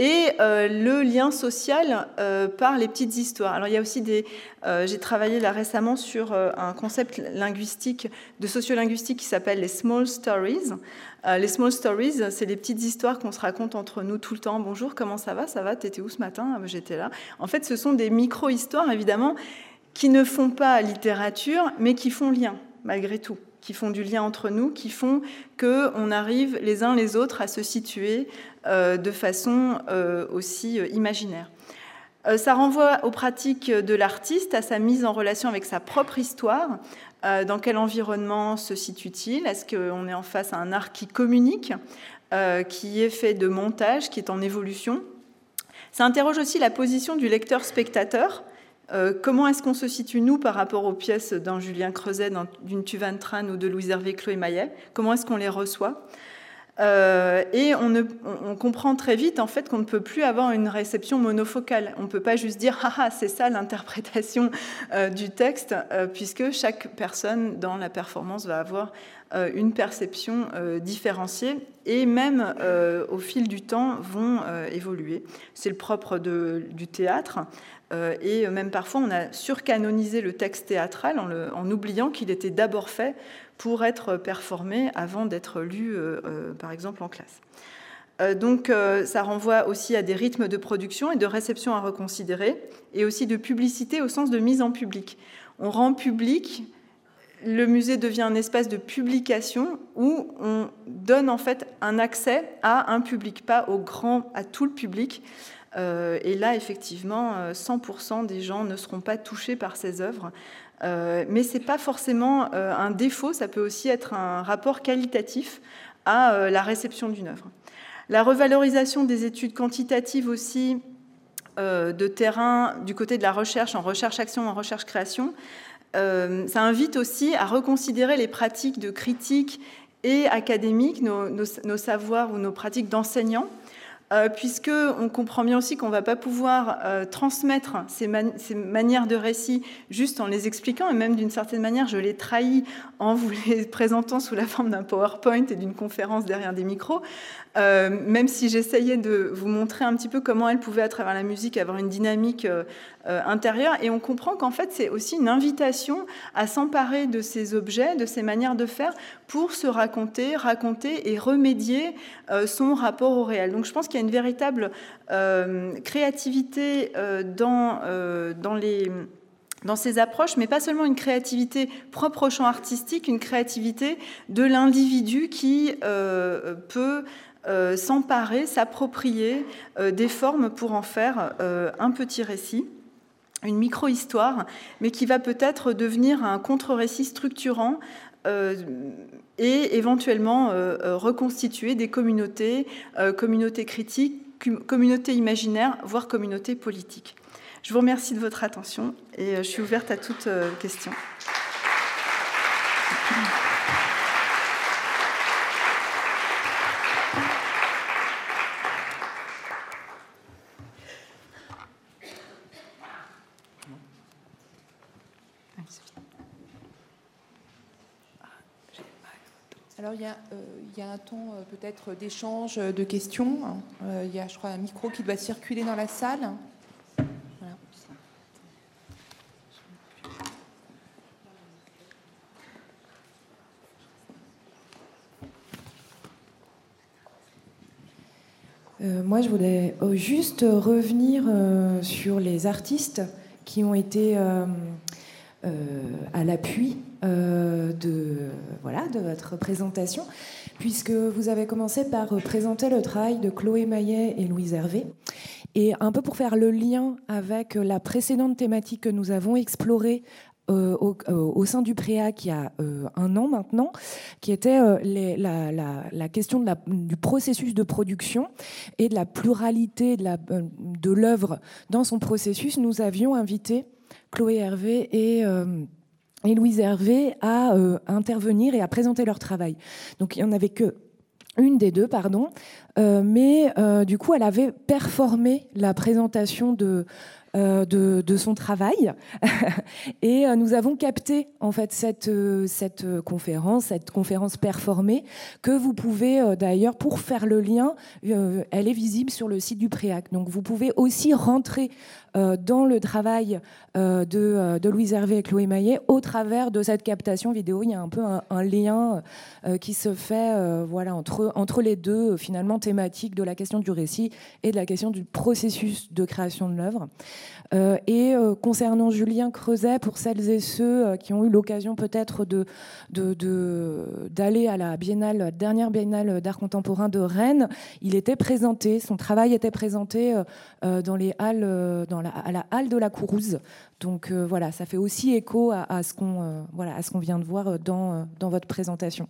et le lien social par les petites histoires. Alors il y a aussi j'ai travaillé là récemment sur un concept linguistique, de sociolinguistique qui s'appelle les small stories. Les small stories, c'est les petites histoires qu'on se raconte entre nous tout le temps. Bonjour, comment ça va ? Ça va ? T'étais où ce matin ? J'étais là. En fait, ce sont des micro-histoires, évidemment, qui ne font pas littérature, mais qui font lien, malgré tout, qui font du lien entre nous, qui font qu'on arrive les uns les autres à se situer de façon aussi imaginaire. Ça renvoie aux pratiques de l'artiste, à sa mise en relation avec sa propre histoire. Dans quel environnement se situe-t-il ? Est-ce qu'on est en face à un art qui communique, qui est fait de montage, qui est en évolution ? Ça interroge aussi la position du lecteur-spectateur. Comment est-ce qu'on se situe, nous, par rapport aux pièces d'un Julien Creuset, d'une Tuvan Tran ou de Louise Hervé, Chloé Maillet ? Comment est-ce qu'on les reçoit ? Et on comprend très vite en fait qu'on ne peut plus avoir une réception monofocale. On ne peut pas juste dire « Ah, c'est ça l'interprétation du texte », puisque chaque personne dans la performance va avoir une perception différenciée et même au fil du temps vont évoluer. C'est le propre du théâtre. Et même parfois, on a surcanonisé le texte théâtral en oubliant qu'il était d'abord fait pour être performé avant d'être lu, par exemple, en classe. Donc, ça renvoie aussi à des rythmes de production et de réception à reconsidérer, et aussi de publicité au sens de mise en public. On rend public, le musée devient un espace de publication où on donne en fait un accès à un public, pas à tout le public. Et là, effectivement, 100% des gens ne seront pas touchés par ces œuvres. Mais ce n'est pas forcément un défaut, ça peut aussi être un rapport qualitatif à la réception d'une œuvre. La revalorisation des études quantitatives aussi de terrain du côté de la recherche, en recherche-action, en recherche-création, ça invite aussi à reconsidérer les pratiques de critique et académiques, nos savoirs ou nos pratiques d'enseignants, puisqu'on comprend bien aussi qu'on ne va pas pouvoir transmettre ces manières de récit juste en les expliquant, et même d'une certaine manière, je les trahis en vous les présentant sous la forme d'un PowerPoint et d'une conférence derrière des micros, même si j'essayais de vous montrer un petit peu comment elle pouvait, à travers la musique, avoir une dynamique intérieure. Et on comprend qu'en fait, c'est aussi une invitation à s'emparer de ces objets, de ces manières de faire, pour se raconter et remédier son rapport au réel. Donc je pense qu'il y a une véritable créativité dans ces approches, mais pas seulement une créativité propre au champ artistique, une créativité de l'individu qui peut s'emparer, s'approprier des formes pour en faire un petit récit, une micro-histoire, mais qui va peut-être devenir un contre-récit structurant et éventuellement reconstituer des communautés critiques, communautés imaginaires, voire communautés politiques. Je vous remercie de votre attention et je suis ouverte à toute question. Alors, il y a un temps peut-être d'échange, de questions. Il y a, je crois, un micro qui doit circuler dans la salle. Voilà. Moi, je voulais juste revenir sur les artistes qui ont été à l'appui de votre présentation, puisque vous avez commencé par présenter le travail de Chloé Maillet et Louise Hervé. Et un peu pour faire le lien avec la précédente thématique que nous avons explorée au sein du Préac il y a un an maintenant, qui était la question du processus de production et de la pluralité de l'œuvre dans son processus. Nous avions invité Chloé Hervé et Louise Hervé à intervenir et à présenter leur travail. Donc il n'y en avait qu'une des deux, mais du coup, elle avait performé la présentation de son travail et nous avons capté en fait cette conférence performée que vous pouvez d'ailleurs, pour faire le lien, elle est visible sur le site du Préac. Donc vous pouvez aussi rentrer dans le travail de Louise Hervé et Chloé Maillet au travers de cette captation vidéo. Il y a un peu un lien qui se fait voilà, entre les deux finalement thématiques de la question du récit et de la question du processus de création de l'œuvre. Concernant Julien Creuset, pour celles et ceux qui ont eu l'occasion peut-être d'aller à la dernière biennale d'art contemporain de Rennes, il était présenté, son travail était présenté dans les halles, à la halle de la Courouse. Donc voilà, ça fait aussi écho à ce qu'on vient de voir dans votre présentation.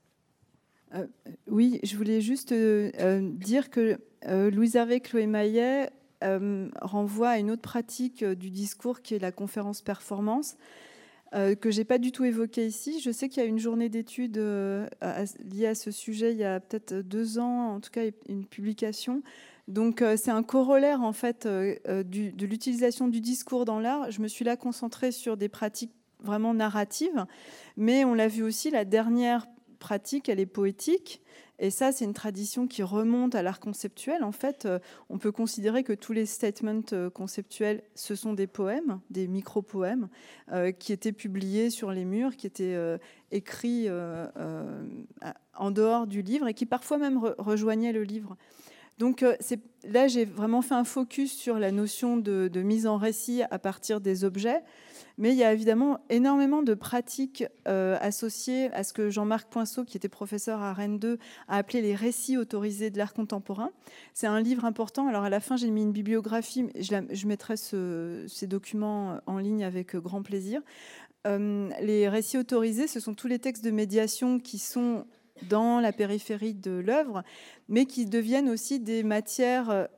Oui, je voulais juste dire que Louise Hervé et Chloé Maillet renvoie à une autre pratique du discours qui est la conférence performance, que je n'ai pas du tout évoquée ici. Je sais qu'il y a une journée d'études liée à ce sujet il y a peut-être 2 ans, en tout cas une publication. Donc c'est un corollaire en fait de l'utilisation du discours dans l'art. Je me suis là concentrée sur des pratiques vraiment narratives, mais on l'a vu aussi, la dernière pratique, elle est poétique. Et ça, c'est une tradition qui remonte à l'art conceptuel. En fait, on peut considérer que tous les statements conceptuels, ce sont des poèmes, des micro-poèmes, qui étaient publiés sur les murs, qui étaient écrits en dehors du livre et qui parfois même rejoignaient le livre. Donc là, j'ai vraiment fait un focus sur la notion de mise en récit à partir des objets. Mais il y a évidemment énormément de pratiques associées à ce que Jean-Marc Poinceau, qui était professeur à Rennes 2, a appelé les récits autorisés de l'art contemporain. C'est un livre important. Alors à la fin, j'ai mis une bibliographie. Je mettrai ces documents en ligne avec grand plaisir. Les récits autorisés, ce sont tous les textes de médiation qui sont dans la périphérie de l'œuvre, mais qui deviennent aussi des matières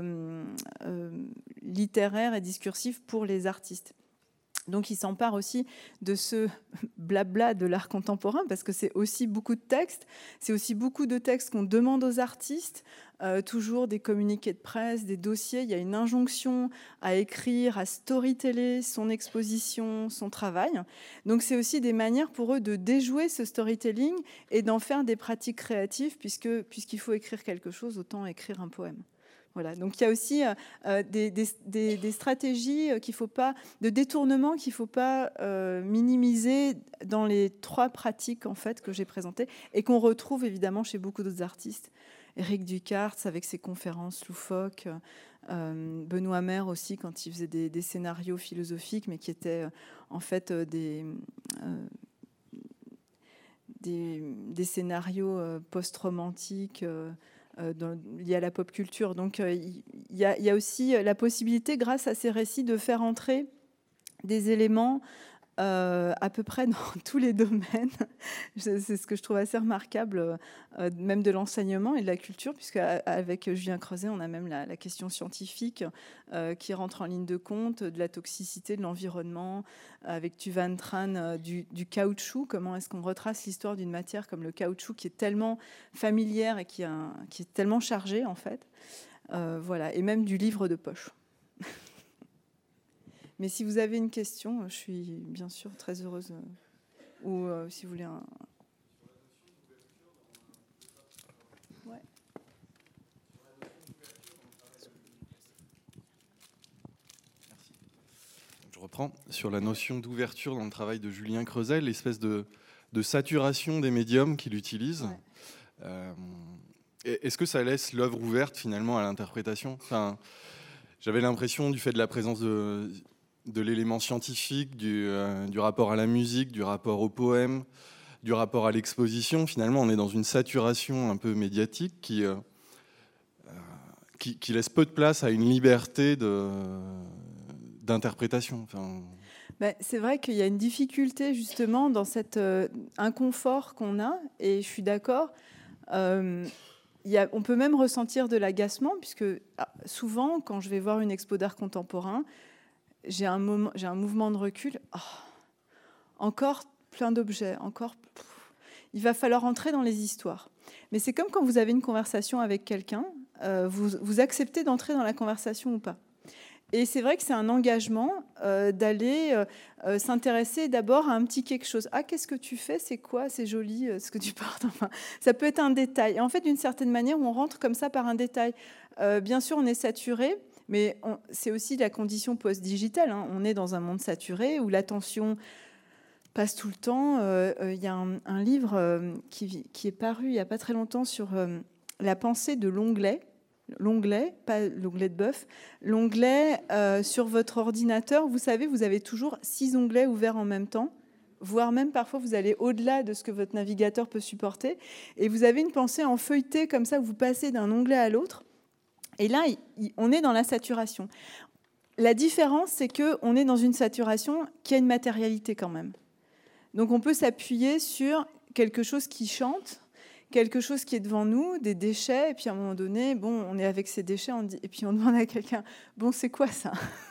littéraires et discursives pour les artistes. Donc, il s'empare aussi de ce blabla de l'art contemporain, parce que c'est aussi beaucoup de textes. C'est aussi beaucoup de textes qu'on demande aux artistes, toujours des communiqués de presse, des dossiers. Il y a une injonction à écrire, à storyteller son exposition, son travail. Donc, c'est aussi des manières pour eux de déjouer ce storytelling et d'en faire des pratiques créatives, puisqu'il faut écrire quelque chose, autant écrire un poème. Voilà, donc il y a aussi des stratégies de détournement qu'il ne faut pas minimiser dans les 3 pratiques en fait, que j'ai présentées et qu'on retrouve évidemment chez beaucoup d'autres artistes. Éric Ducartz avec ses conférences loufoques, Benoît Maire aussi quand il faisait des scénarios philosophiques, mais qui étaient en fait des scénarios post-romantiques liés à la pop culture. Donc il y a aussi la possibilité, grâce à ces récits, de faire entrer des éléments à peu près dans tous les domaines. C'est ce que je trouve assez remarquable, même de l'enseignement et de la culture, puisque avec Julien Creuset, on a même la question scientifique qui rentre en ligne de compte, de la toxicité de l'environnement, avec Tu Van Tran du caoutchouc. Comment est-ce qu'on retrace l'histoire d'une matière comme le caoutchouc, qui est tellement familière et qui est tellement chargée, en fait. Voilà, et même du livre de poche. Mais si vous avez une question, je suis bien sûr très heureuse. Ou si vous voulez un... Ouais. Merci. Je reprends sur la notion d'ouverture dans le travail de Julien Creuset, l'espèce de saturation des médiums qu'il utilise. Ouais. Est-ce que ça laisse l'œuvre ouverte finalement à l'interprétation ? Enfin, j'avais l'impression, du fait de la présence de l'élément scientifique, du rapport à la musique, du rapport au poème, du rapport à l'exposition. Finalement, on est dans une saturation un peu médiatique qui laisse peu de place à une liberté d'interprétation. Enfin... C'est vrai qu'il y a une difficulté justement dans cet inconfort qu'on a, et je suis d'accord. On peut même ressentir de l'agacement, puisque souvent, quand je vais voir une expo d'art contemporain, j'ai un mouvement de recul. Oh, encore plein d'objets, il va falloir entrer dans les histoires. mais c'est comme quand vous avez une conversation avec quelqu'un, vous acceptez d'entrer dans la conversation ou pas. Et c'est vrai que c'est un engagement d'aller s'intéresser d'abord à un petit quelque chose. Ah, qu'est-ce que tu fais? C'est quoi? C'est joli ce que tu portes. Enfin, ça peut être un détail. Et en fait, d'une certaine manière, on rentre comme ça par un détail. Bien sûr, on est saturé, mais c'est aussi la condition post-digitale. Hein. On est dans un monde saturé où l'attention passe tout le temps. Il y a un livre qui est paru il n'y a pas très longtemps sur la pensée de l'onglet. L'onglet, pas l'onglet de bœuf, l'onglet sur votre ordinateur, vous savez, vous avez toujours 6 onglets ouverts en même temps, voire même parfois vous allez au-delà de ce que votre navigateur peut supporter, et vous avez une pensée en feuilleté comme ça, vous passez d'un onglet à l'autre, et là, on est dans la saturation. La différence, c'est qu'on est dans une saturation qui a une matérialité quand même. Donc on peut s'appuyer sur quelque chose qui chante, quelque chose qui est devant nous, des déchets, et puis à un moment donné, bon, on est avec ces déchets, et puis on demande à quelqu'un, bon, c'est quoi ça?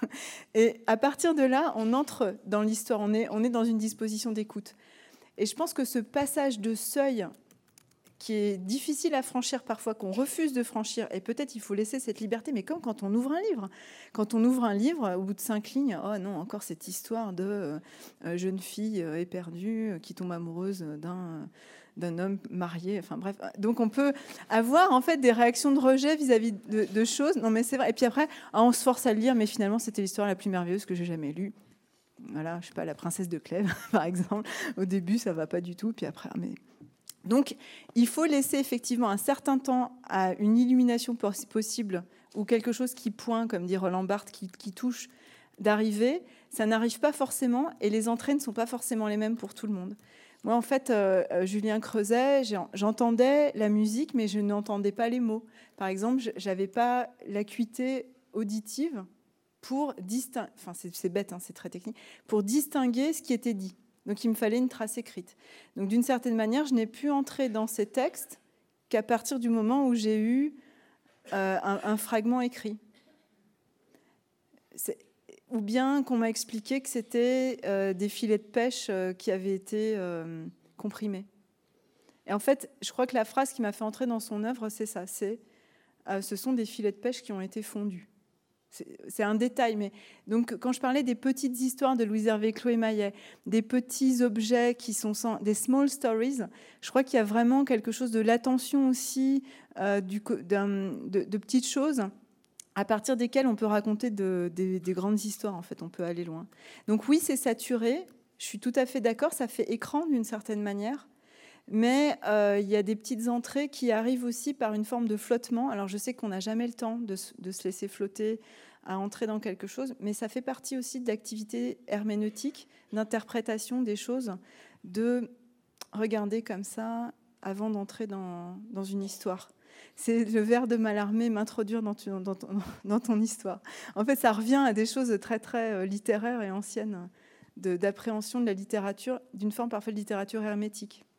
Et à partir de là, on entre dans l'histoire, on est dans une disposition d'écoute. Et je pense que ce passage de seuil, qui est difficile à franchir parfois, qu'on refuse de franchir, et peut-être il faut laisser cette liberté, mais comme quand on ouvre un livre. Quand on ouvre un livre, au bout de 5 lignes, oh non, encore cette histoire de jeune fille éperdue qui tombe amoureuse d'un homme marié, enfin bref. Donc on peut avoir en fait des réactions de rejet vis-à-vis de choses. Non mais c'est vrai. Et puis après, on se force à le lire, mais finalement c'était l'histoire la plus merveilleuse que j'ai jamais lue. Voilà, je sais pas, La Princesse de Clèves, par exemple. Au début, ça va pas du tout, puis après, mais... Donc, il faut laisser effectivement un certain temps à une illumination possible ou quelque chose qui pointe, comme dit Roland Barthes, qui touche, d'arriver. Ça n'arrive pas forcément et les entrées ne sont pas forcément les mêmes pour tout le monde. Moi, en fait, Julien Creuset, j'entendais la musique, mais je n'entendais pas les mots. Par exemple, je n'avais pas l'acuité auditive pour distinguer, enfin c'est bête, hein, c'est très technique, pour distinguer ce qui était dit. Donc, il me fallait une trace écrite. Donc, d'une certaine manière, je n'ai pu entrer dans ces textes qu'à partir du moment où j'ai eu un fragment écrit. Ou bien qu'on m'a expliqué que c'était des filets de pêche qui avaient été comprimés. Et en fait, je crois que la phrase qui m'a fait entrer dans son œuvre, c'est ça. Ce sont des filets de pêche qui ont été fondus. C'est un détail, mais donc quand je parlais des petites histoires de Louise Hervé et Chloé Maillet, des petits objets qui sont des small stories, je crois qu'il y a vraiment quelque chose de l'attention aussi, de petites choses à partir desquelles on peut raconter des grandes histoires. En fait, on peut aller loin. Donc oui, c'est saturé. Je suis tout à fait d'accord. Ça fait écran d'une certaine manière. Mais il y a des petites entrées qui arrivent aussi par une forme de flottement. Alors, je sais qu'on n'a jamais le temps de se laisser flotter à entrer dans quelque chose, mais ça fait partie aussi d'activités herméneutiques, d'interprétation des choses, de regarder comme ça avant d'entrer dans une histoire. C'est le vers de Mallarmé, m'introduire dans ton histoire. En fait, ça revient à des choses très, très littéraires et anciennes, d'appréhension de la littérature, d'une forme parfois de littérature hermétique.